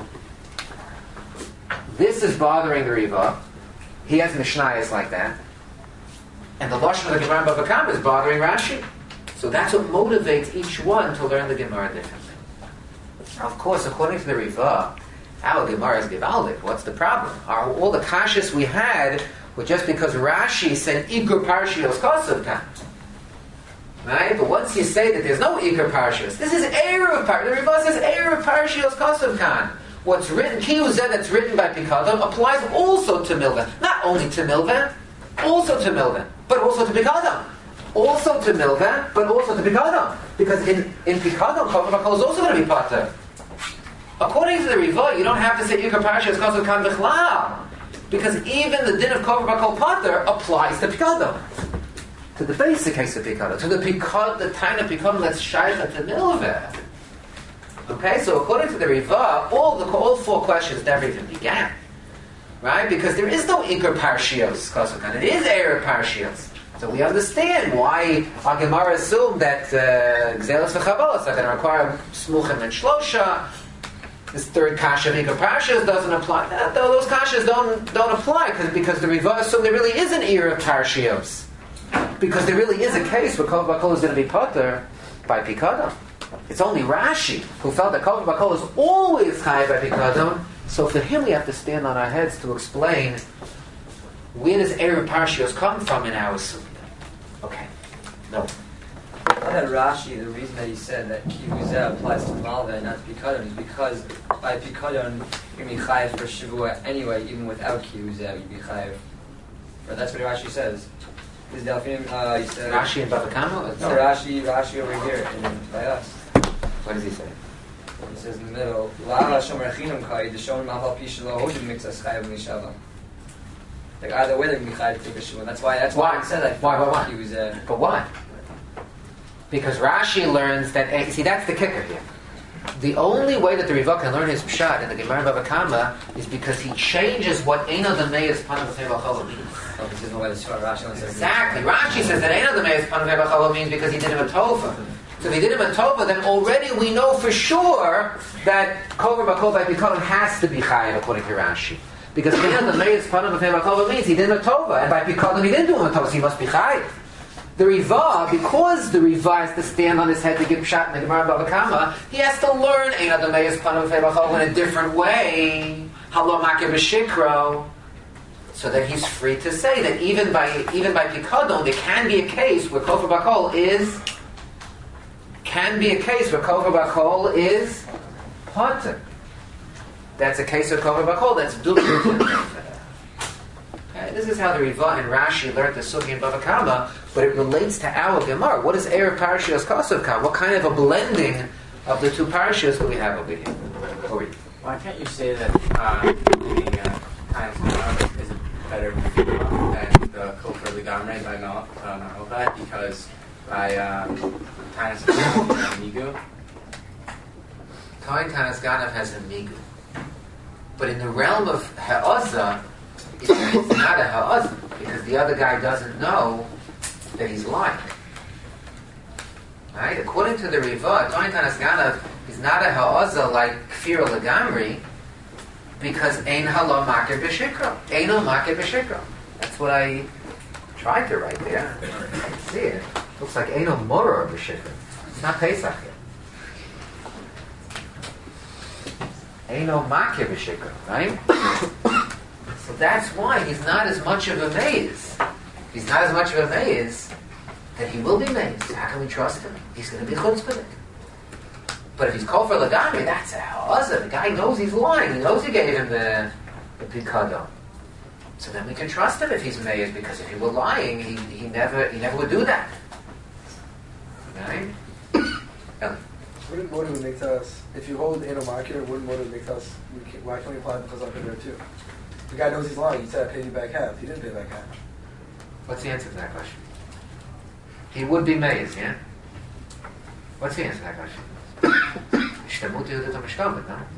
this is bothering the Riva. He has Mishnayos like that, and the Lashon of the Gemara Bava Kama is bothering Rashi. So that's what motivates each one to learn the Gemara differently. Of course, according to the Riva, our Gemara is Givaldik. What's the problem? Are all the kashas we had were just because Rashi said Iker Parshios Kosav Kan. Right? But once you say that there's no Iker Parshios, this is Erev Parshios. The Riva says Erev Parshios Kosav Kan. What's written, Kiyuzeh, that's written by Pikadon, applies also to Milvan. Not only to Milvan, also to Milvan, but also to Pikadon. Also to Milvan, but also to Pikadon. Because in, in Pikadon, Kofer Bakol is also going to be Pater. According to the Riva, you don't have to say Yikar Parashas Kosav Kan B'chlal, because even the din of Kofer Bakol Pater applies to Pikadon, to the basic case of Pikadon, to the Pikadon, the time of Pikadon that's Shaycha to Milveh. Okay, so according to the Riva, all the all four questions never even began, right? Because there is no Yikar Parashas Kosav Kan; it is Erev Parashas. So we understand why our Gemara assumed that Gzelos v'Chabolos are going to require Smuchim and Shlosha. This third kasha, Yikar Parashas, doesn't apply. That, those kashas don't don't apply because because the Riva assumed there really is an era of Parashiyos. Because there really is a case where Kol Bakol is going to be potter by Pikadon. It's only Rashi who felt that Kol Bakol is always chayav by Pikadon. So for him, we have to stand on our heads to explain where does Erev Parashiyos come from in our sugya. Okay, no. I had Rashi, the reason that he said that Kiyuzeh applies to Malva and not to Pikadon is because by Pikadon you'd be chayav for Shavua anyway, even without Kiyuzeh you'd be chayav. That's what Rashi says. Is Delphine, uh, he said... Rashi and Bava Kama? No, Rashi, Rashi over here, and by us. What does he say? He says in the middle, Lala Shomer Chinam Kai, the Shomer Maval Pishalo Hodim Mixas Chayav Mishava. Like either way, they're going to be chayav to take a shiva. That's why. That's why, Why? it said that. Why? Why? Why? He was. Uh, But why? Because Rashi learns that. eh, See, that's the kicker here. The only way that the Riva can learn his pshat in the Gemara Bava Kama is because he changes what Eino Damei is Panav V'Cholo means. oh, this is the way the Shvar Rashi wants to. Exactly. Rashi says that Eino Damei is Panav V'Cholo means because he did him a tova. So if he did him a tova, then already we know for sure that Kover Bakol by Bikolim has to be chayav according to Rashi. Because Eino Damei is Panav V'Cholo means he did him a tova, and by Bikolim he didn't do him a tova, so he must be chayav. The Riva, because the Riva has to stand on his head to give pshat in the Gemara Bava Kama, he has to learn Ein Adamei is Panav V'Cholo in a different way. Halo Makeh B'Shikro. So that he's free to say that even by even by Pikadon, there can be a case where Kofer Bakol is can be a case where Kofer Bakol is Potter. That's a case of Kofer Bakol that's duplicate. Okay, this is how the Riva and Rashi learned the Sugi and Bava Kama, but it relates to our Gemara. What is Erev Parashiyos Kosev Kama? What kind of a blending of the two parashiyos do we have over here? Over here. Why can't you say that uh, the uh, times Gemara is a better than the Kofer Ligamre by Mal- uh, Malvat because by um, times Migu? Toin Tanas Ganav has a migu. But in the realm of Ha'azah, it's not a Ha'azah, because the other guy doesn't know that he's lying. Right? According to the Riva, Toin Tanas Ganav is not a Ha'azah like Kfir Lagamri, because Ein Halo Makeh B'Shikro. Eino Makeh B'Shikro. That's what I tried to write there. I can see it. Looks like Eino Moror B'Shikro. It's not Pesach yet. Eino Makeh B'Shikro, right? So that's why he's not as much of a maze. He's not as much of a maze that he will be mazed. How can we trust him? He's going to be chutzpahdik. But if he's called for Lagami, that's a ha'azah. The guy knows he's lying. He knows he gave him the, the pikadon. So then we can trust him if he's mazed, because if he were lying, he, he never he never would do that. Right? Ellie. Wouldn't motive make us, if you hold Eino Makeh, wouldn't motive make us, we can, why can't we apply the Chazak there too? The guy knows he's lying. He said, I paid you back half. He didn't pay back half. What's the answer to that question? He would be mazed, yeah? What's the answer to that question? Shtemut Yehudit HaMishtabet, no?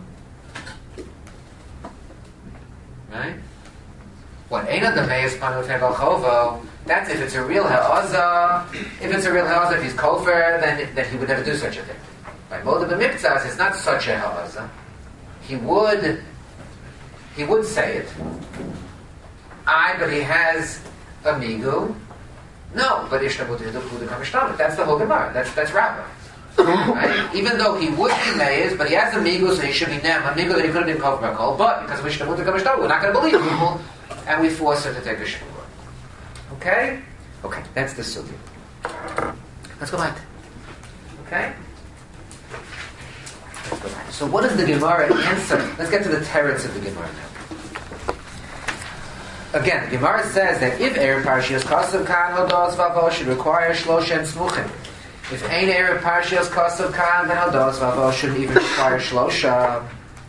Right? What Eino Damei is Panav V'Cholo, that's if it's a real ha'azah. If it's a real ha'azah, if he's kofer, then, then he would never do such a thing. By Moda B'Miktzas, it's not such a ha'azah. He would, he would say it. I, but he has a migu. No, but Ishtamut Yehudit HaMishtabet. That's the whole Gemara. That's, that's Rabbah. Right? Even though he would be meiz, but he has a migu, so he should be nem. A migu that he could have been kofer bakol, but because we should have we're not going to believe people, and we force her to take a shivur. Okay? Okay, that's the sugi. Let's go back. Okay? Let's go back. So what does the Gemara answer? Let's get to the teretz of the Gemara now. Again, the Gemara says that if Erev Parashiyos Kosev Kan Hodos Vavo should require Shlosha and Smuchim. If Ein Erev Parashiyos Kosev Kan, then Hodos Vavo shouldn't even require Shlosha.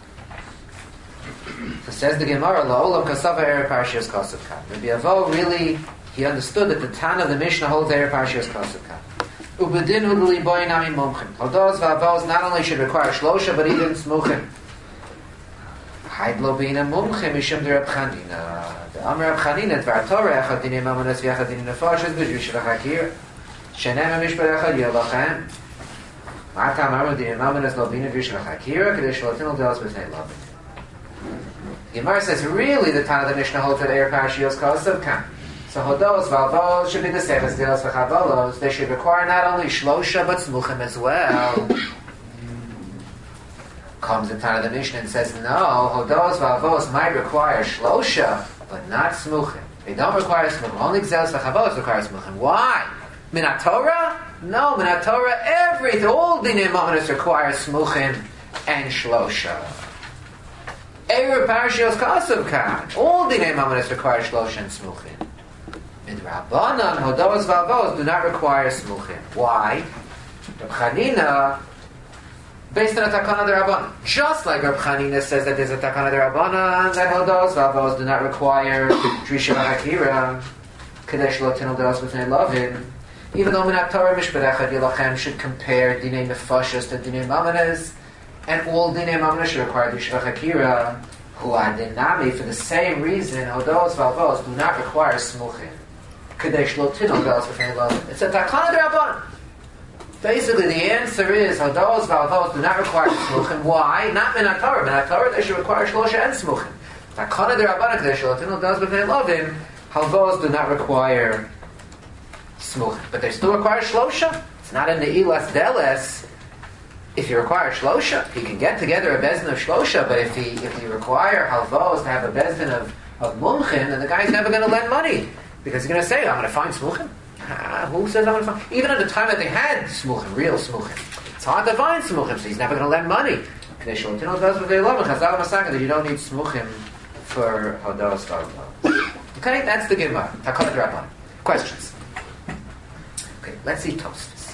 So says the Gemara, La'olam Kasava Erev Parashiyos Kosev Kan. Rabbi Avo really, he understood that the Tana of the Mishnah holds Erev Parashiyos Kosev Kan. Ubedin Udli Boy Nami Mumchim. Hodos Vavos not only should require Shlosha, but even Smuchim. Haidlo Bina Mumchim Mishum de Reb Chanina. The Amr Reb Chanina, Dvar Torah, Echad Dini Mamonas V'Echad Dini Nefashas, B'Jush V'Chakir. Shenem HaMishpat Echad Yelachem. Ma'atam Amr Dini Mamonas Lo Bina V'Jush V'Chakir, Kadesh Lotin L'Delos B'Tnei Lovin. Gemara says, really, the Tana of the Mishnah holds that Erev Parashiyos Kosev Kan. So Hodos, Valvos should be the same as Delos V'Chavolos. They should require not only Shlosha, but Smuchim as well. Comes the Tana of the Mishnah and says, no, Hodos, Valvos might require Shlosha, but not Smuchim. They don't require Smuchim. Only Delos V'Chavolos require Smuchim. Why? Minat Torah? No, Minat Torah, everything, all Dinei Mamonos require Smuchim and Shlosha. Erev Parashiyos Kosev Kan. All Dinei Mamonos require Shlosha and Smuchim. Midrabanan, Hodos Vavos do not require Smuchim. Why? Reb Chanina based on a takana derabbanan. Just like Reb Chanina says that there's a takana derabbanan that hodos v'avos do not require drisha v'hakira, kadesh lo tinol dos b'fnei lovin. Even though Minat Torah Mishpat Echad Yilachem should compare Dinei Mefashos to Dinei Mamanas, and all Dinei Mamanas should require Dishva Chakira, who are Dinami for the same reason, Hodos Valvos do not require Smuchin. Kadesh Lo Tinol Dos B'fnei Lovin. It's a Takana D'Rabbanan. Basically, the answer is Hodos Valvos do not require Smuchin. Why? Not Minat Torah. Minat Torah they should require Shlosha and Smuchin. Takana D'Rabbanan Kadesh Lo Tinol Dos B'fnei Lovin. Halvos do not require Smuch, but they still require shlosha. It's not in the ilas deles. If you require shlosha, he can get together a bezdin of shlosha. But if he if you require halvos to have a bezdin of of mumchin, then the guy's never going to lend money because he's going to say, "I'm going to find smuchin." Ah, who says I'm going to find? Even at the time that they had smuchin, real smuchin, it's hard to find smuchin, so he's never going to lend money. That you don't need smuchin for hodos valvos. Okay, that's the Gemara. Takana D'Rabbanan. Questions. Let's see Tosfos.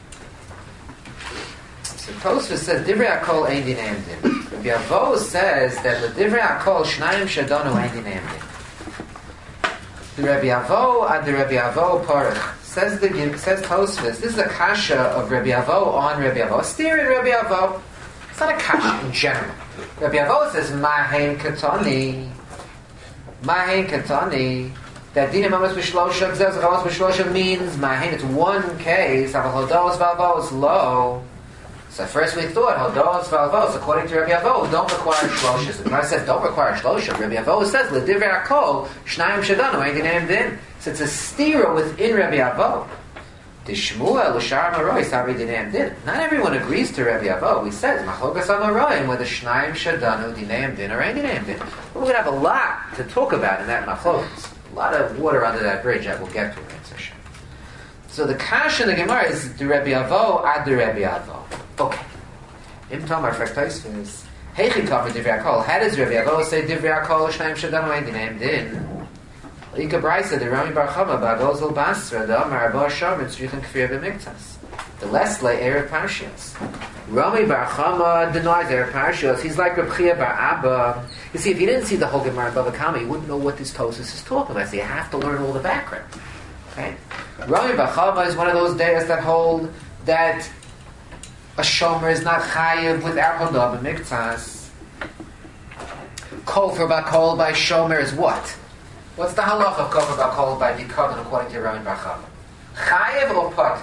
So Tosfos says Divrei Hakol ein din ein din. Rabbi Avo says that the Divrei Hakol shnayim shadonu ein din ein din. The Rabbi Avo ad the Rabbi Avo parach says the says Tosfos. This is a kasha of Rabbi Avo on Rabbi Avo. Steer in Rabbi Avo. It's not a kasha in general. Rabbi Avo says Mahen Katani. Mahen Katani. That Dinei Mamas B'Shlosha, Gzez Chamas B'Shlosha means Mahen. It's one case. But Hodos Valvos low. So first we thought Hodos Valvos, according to Rabbi Avo, don't require Shlosha. So the Gemara says don't require Shlosha. Rabbi Avo says L'Divrei Hakol Shnayim Shadanu Ein Dinei Din. So it's a stira within Rabbi Avo. Tishmuel L'Shar Maroi Sabri Dinei Din. Not everyone agrees to Rabbi Avo. He says Machlokas Amaroim whether Shnayim Shadanu Dinei Din or Ein Dinei Din. We're going to have a lot to talk about in that Machlokas. A lot of water under that bridge that we'll get to in session. So the kasha in the Gemara is the Rabbi Avo ad the Rabbi Avo. Okay. Im Tomar Fraktais is Heichi Kavah Divrei Hakol. How does Rabbi Avo say Divrei Hakol Shnayim Shadanu Ein Dinei Din? Ika Braisa the Rami Bar Chama Ba'Gozel Basra the Amar Abo Shom Tzrichen Kfir B'Miktas. The Lesle Erev Parshios. Rami Bar Chama denies Erev Parshios. He's like Reb Chia Bar Abba. You see, if you didn't see the whole Gemara in Bava Kama, you wouldn't know what this Tosfos is talking about. So you have to learn all the background. Okay? Rami Bar Chama is one of those days that hold that a shomer is not chayiv without hodah b'miktzas. Kol for bakol by shomer is what? What's the halach of kol for bakol by bikavon according to Rami Bar Chama? Chayiv or potter?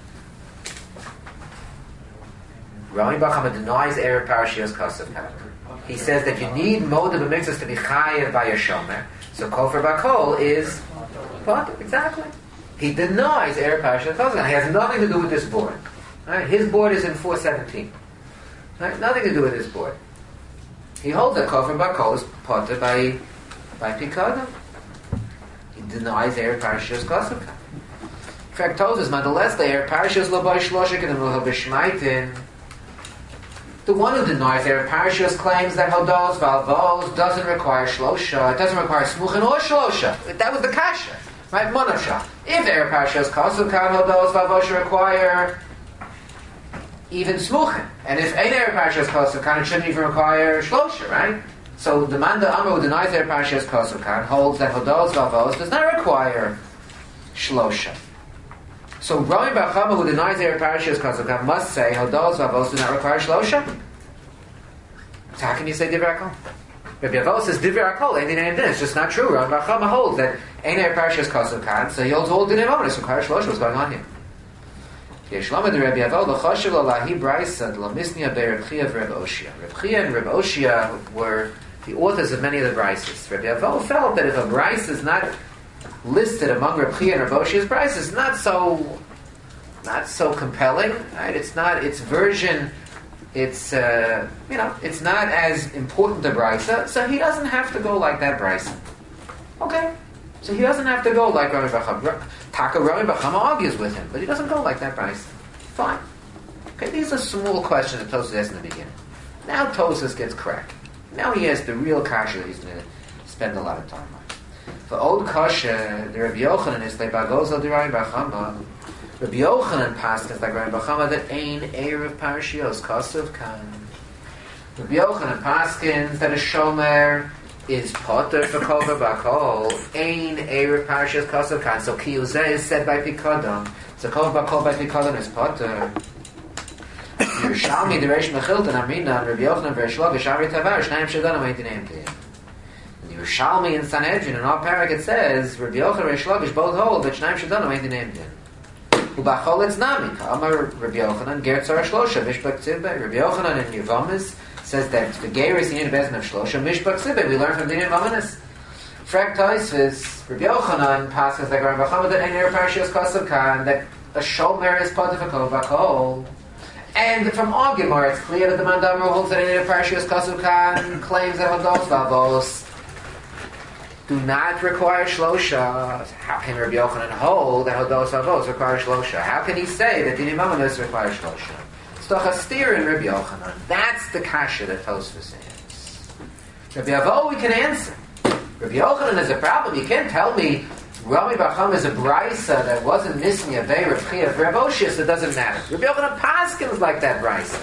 Rami Bar Chama denies Erev Parashios Kasav Kav. He says that you need moda b'miktzas to be chayiv by a shomer. So kol for bakol is potter. Exactly. He denies Erev Parashios Kasav Kav. He has nothing to do with this board. Right? His board is in four seventeen. Right? Nothing to do with his board. He holds that kol for bakol is potter by by pikadon. He denies Erev Parashios Kasav Kav. In fact, tells us, nonetheless, the Erev Parashios lo by shloshik and lo b'shmaitin. The one who denies Erev Parashios claims that Hodos Valvos doesn't require Shlosha, it doesn't require Smuchin or Shlosha. That was the kasha, right? Monasha. If Erev Parashios Kasav Kav Hodos Valvos should require even Smuchin, and if ain't Erev Parashios Kasav Kav, it shouldn't even require Shlosha, right? So the Manda Amr who denies Erev Parashios Kasav Kav holds that Hodos Valvos does not require Shlosha. So Rami Bar Chama, who denies Erev Parashios Kasav Kav, must say Hodos Valvos do not require Shlosha. So how can you say Divrei Hakol? Rabbi Avo says Divrei Hakol ain't dinei din. It's just not true. Rami Bar Chama holds that ain't Erev Parashios Kasav Kav, so he holds all dinei momentous require Shlosha. What's going on here? Yeshlama de Rabbi Avo l'choshev l'lahi braysa l'misnia be Reb Chia v'Reb Oshia. Reb Chia and Reb Oshia were the authors of many of the brayses. Rabbi Avo felt that if a brayse is not listed among Reb Chia and Reb Oshia's brayses, it's not so not so compelling, right? It's not its version. It's uh, you know, it's not as important to braysa, so he doesn't have to go like that braysa. Okay, so he doesn't have to go like Rami Bar Chama. Taka Rami Bar Chama argues with him, but he doesn't go like that braysa. Fine. Okay, these are small questions that Tosfos asked in the beginning. Now Tosfos gets cracked. Now he has the real kasha that he's going to spend a lot of time on. For old kasha, the Rabbi Yochanan is like Bagozel de Rami Bar Chama. Rabbi Yochanan paskins like Rabbi Chama that ein erev parashios kasav kan. Rabbi Yochanan paskins that a shomer is potter for kol v'bakol ein erev parashios kasav kan. So kiyuzeh is said by pikadon. So kol v'bakol by pikadon is potter. Yerushalmi the Reish Mechilton Amina Rabbi Yochanan Reish Lakish Ari Tavar Shnayim Shedanim Ain't Named Him. Yerushalmi in Sanhedrin in our parak it says Rabbi Yochanan Reish Lakish both hold that Shnayim Shedanim Ain't Named Him. Ubachol it's Nami Amar Rabbi Yochanan Ger Tzara Shlosha Mishpak Tzibbe. Rabbi Yochanan in Yevamis says that the Geras in Bezin of Shlosha Mishpak Tzibbe. We learn from Dinim Amanis. Frak Taisvis Rabbi Yochanan passes like Rabbi Chama that Ein Parashios Kasav Kan that a shomer is part of a kol bakol. And from our Gemara, it's clear that the Mandamar holds that in a Parashios Kasav Kan claims that Hodos Vavos do not require Shlosha. How can Rabbi Yochanan hold that Hodos Vavos require Shlosha? How can he say that Dinim Amanis require Shlosha? It's doch a steer in Rabbi Yochanan. That's the kasha that Tosfos is. Rabbi Avo, we can answer. Rabbi Yochanan is a problem. You can't tell me Rami Bacham is a brisa that wasn't missing a Vei Rav Chia for Rav Oshias, it doesn't matter. Rabbi Yochanan paskins like that brisa.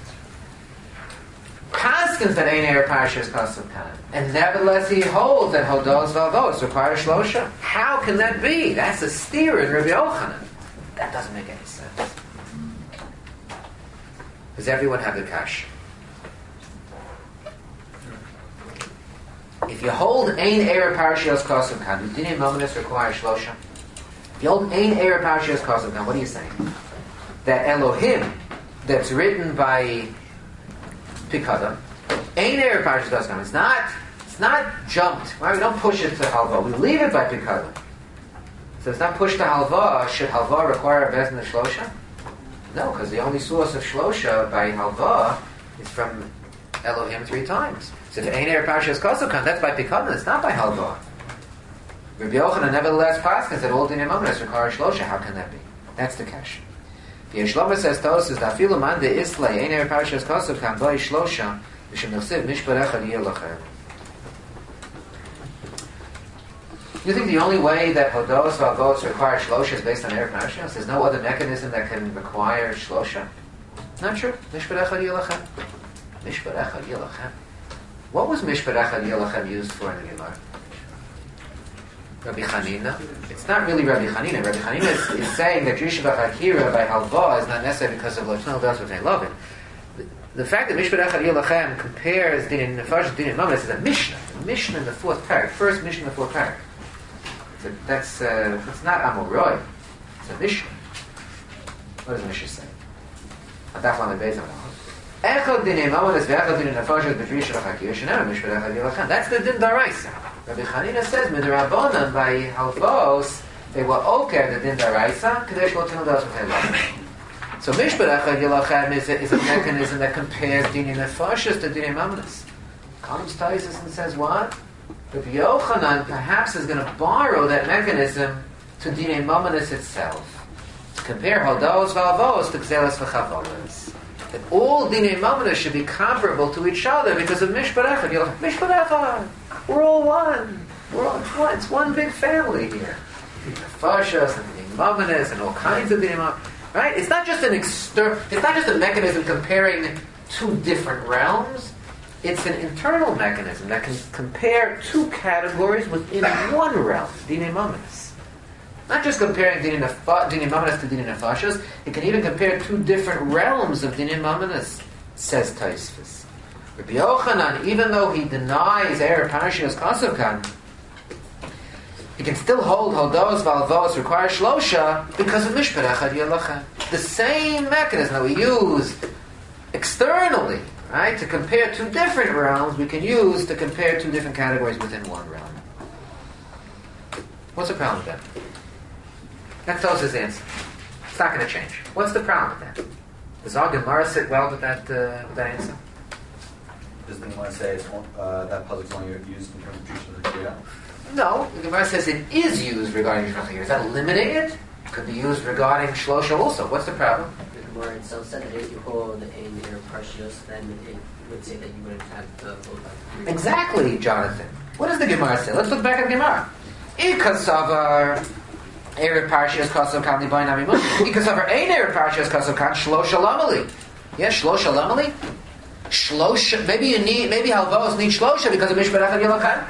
Paskins that ain't air parashas kasav kan. And nevertheless he holds that Hodos Valvos require Shlosha. How can that be? That's a steer in Rabbi Yochanan. That doesn't make any sense. Does everyone have the kash? If you hold ein erev parashios kasav kan, do dinim mominus require shlosha? If you hold ein erev parashios kasav kan, what are you saying? That Elohim, that's written by Pikadon, ein erev parashios kasav kan. It's not, it's not jumped. Right? We don't push it to halva. We leave it by Pikadon. So it's not pushed to halva. Should halva require a bezin of shlosha? No, because the only source of shlosha by halva is from Elohim three times. So if Ein Erev Parashas Kasav Kan, that's by Pikadon, it's not by Halva. Rabbi Yochanan nevertheless paskins that all dinim amanis require shlosha. How can that be? That's the kash. The Yeshlomo says Tosas that afilu man de islay Ein Erev Parashas Kasav Kan by shlosha v'shem nechsiv mishpat echad yeh lachem. You think the only way that Hodos Vavos require shlosha is based on Erev Parashas? There's no other mechanism that can require shlosha? Not true. Mishpat echad yeh lachem. Mishpat echad yeh lachem. What was Mishpat Echad Yelachem used for in the Gemara? Rabbi Chanina? It's not really Rabbi Chanina. Rabbi Chanina is, is saying that Yishuv HaChakira by Halva is not necessary because of Lotnel Das with Lovin. The, the fact that Mishpat Echad Yelachem compares Din Nefash Din Mamas is a Mishnah. A Mishnah in the fourth parak. First Mishnah in the fourth parak. So that's, uh, that's not Amoroi. It's a Mishnah. What does the Mishnah say? Adaf Lamed Beis Amoroi. That's the din daraisa. Rabbi Chanina says, Midrabanan by halvos, they were okay the din daraisa, kadesh lo tinu das v'tei. So Mishpat Echad Yelachem is a, is a mechanism that compares dini nefashos to dini mamnas. Comes Taisus and says what? Rabbi Yochanan perhaps is going to borrow that mechanism to dini mamnas itself. To compare haldos v'alvos to gzelas v'chavolas. That all dinei mamona should be comparable to each other because of Mishpat Echad. You're like, Mishpat Echad, we're all one. We're all one. It's one big family here. Fashas and dinei mamonas and all kinds of dinei mamonas. Right? It's not just an external. It's not just a mechanism comparing two different realms. It's an internal mechanism that can compare two categories within one realm. Dinei mamonas. Not just comparing Dini Mamanas to Dini Nefashos, it can even compare two different realms of Dini Mamanas, says Taisvis. Rabbi Yochanan, even though he denies Erev Parashios Kasav Kan, he can still hold Hodos Valvos require Shlosha because of Mishpat Echad Yelachem. The same mechanism that we use externally, right, to compare two different realms, we can use to compare two different categories within one realm. What's the problem with that? That's Tos's answer. It's not going to change. What's the problem with that? Does our Gemara sit well with that uh, with that answer? Does the Gemara say it's one, uh, that puzzle is only used in terms of Drusha L'Chira? No, the Gemara says it is used regarding Drusha L'Chira. Is that eliminating it? It could be used regarding Shlosha also. What's the problem? The Gemara itself said that if you hold a near Parshios, then it would say that you wouldn't have to hold that. Exactly, Jonathan. What does the Gemara say? Let's look back at the Gemara. Ikasavar. Erev Parshas Kosav Kan Libayin Amimun. Because of her Ein Erev Parshas Kosav Kan Shlosha Lamali. Yes, Shlosha Lamali. Shlosha. Maybe you need. Maybe Halvos need Shlosha because of Mishpat Echad Yilachem.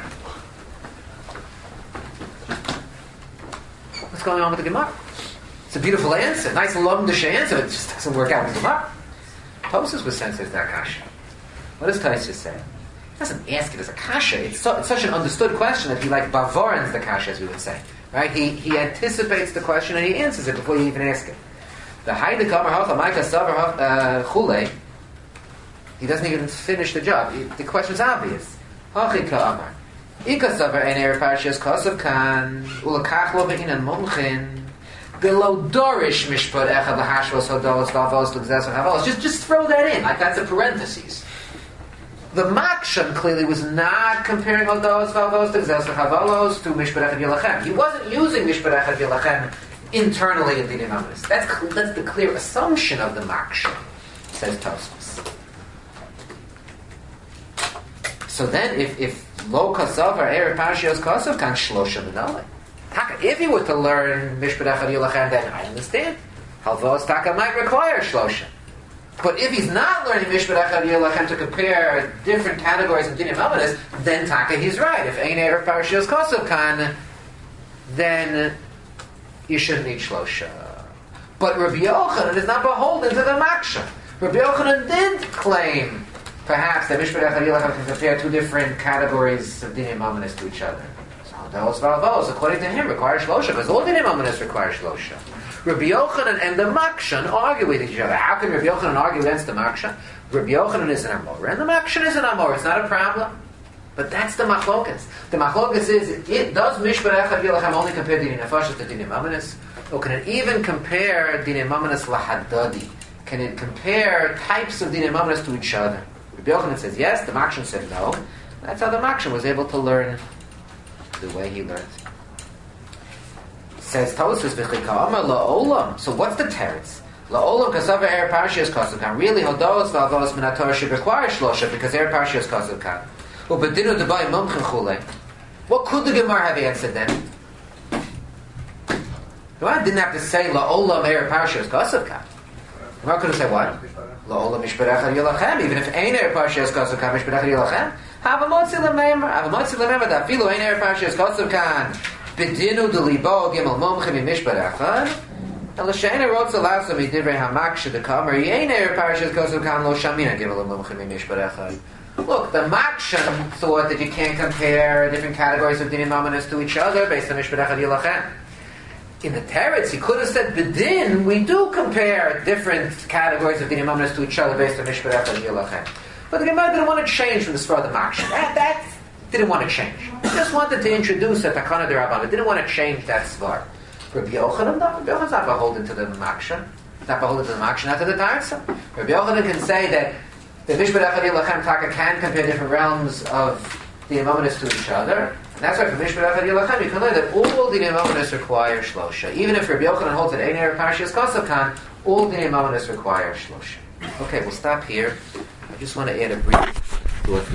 What's going on with the Gemara? It's a beautiful answer, nice lumdish answer. It just doesn't work out with the Gemara. Tosfos was sensitive to that kasha. What does Tosfos say? He doesn't ask it as a kasha. It's, so, it's such an understood question that he like bavorans the kasha, as we would say. Right? He he anticipates the question and he answers it before you even ask it. The Haida Kamar Hacha Maika Savar Chule. He doesn't even finish the job. He, the question's obvious. Hachi Kamar. Ika Savar En Erev Parshas Kosav Kan Ulakach Lo Be'inan Mumchin Below Dorish Mishpat Echad Lahashvos Hodos Valvos L'Gzes V'Havos. Just just throw that in. Like that's a parentheses. The Makshan clearly was not comparing Hodos Valvos L'Gzes V'Havalos to Mishpat Echad Yilachem. He wasn't using Mishpat Echad Yilachem internally in Dinim Amos. That's that's the clear assumption of the Makshan, says Tosfos. So then, if if Lo Kasav or Erev Parshas Kasav Kan Shlosha Menalei. If he were to learn Mishpat Echad Yilachem, then I understand. Halvos Taka might require Shlosha. But if he's not learning Mishpat Echad Yilachem to compare different categories of Dinim Amos, then Taka he's right. If Ein Erev Parshas Kasav Kan, then you shouldn't need Shlosha. But Rabbi Yochanan is not beholden to the Maksha. Rabbi Yochanan did claim, perhaps, that Mishpat Echad Yilachem can compare two different categories of Dinim Amos to each other. Those Valvos, according to him, require Shlosha, because all Dinim Amos require Shlosha. Rabbi Yochanan and the Makshan argue with each other. How can Rabbi Yochanan argue against the Makshan? Rabbi Yochanan is an Amor, and the Makshan is an Amor. It's not a problem. But that's the Machlokas. The Machlokas is, it does Mishpat Echad Yilachem only compare Dinim Nefashos to Dinim Amos? Or can it even compare Dinim Amos Lahadadi? Can it compare types of Dinim Amos to each other? Rabbi Yochanan says yes, the Makshan said no. That's how the Makshan was able to learn the way he learned. Says Tosfos v'chika amar la'olam. So what's the teretz? La'olam kasav erev parshas kosav kan. Really, hodos v'avos min haTorah should require shlosha because erev parshas kosav kan. U'bedinu debai mumchin chulei. What could the Gemara have answered then? The Gemara didn't have to say la'olam erev parshas kosav kan. The Gemara could have said what? La'olam mishpat echad yilachem. Even if ein erev parshas kosav kan mishpat echad yilachem. Have a motzi lemember. Have a motzi lemember that filu ein erev parshas kosav kan. Bedinu delibo gimel mumchem mishpat echad. And l'sheina rotza lasa midivrei hamaksha dekamer ein erev parshas kosav kan lo shamina gimel mumchem mishpat echad. Look, the Makshan thought that you can't compare different categories of Dinim Amos to each other based on Mishpat Echad Yilachem. In the Teretz, he could have said, Bedin, we do compare different categories of Dinim Amos to each other based on Mishpat Echad Yilachem. But the Gemara didn't want to change from the Sfar of the Makshan. That, that didn't want to change. He just wanted to introduce a Takana D'Rabbanan. Didn't want to change that Sfar. Rabbi Yochanan, no, Rabbi Yochanan's not beholden to the Makshan. He's not beholden to the Makshan, not to the Tarsa. Rabbi Yochanan can say that the Mishpat Echad Yilachem Taka can compare different realms of the Amos to each other. And that's why for Mishpat Echad Yilachem you can learn that all the Amos require Shlosha. Even if Rabbi Yochanan holds that Ein Erev Parshas Kosav Kan, all the Amos require Shlosha. Okay, we'll stop here. I just want to add a brief thought.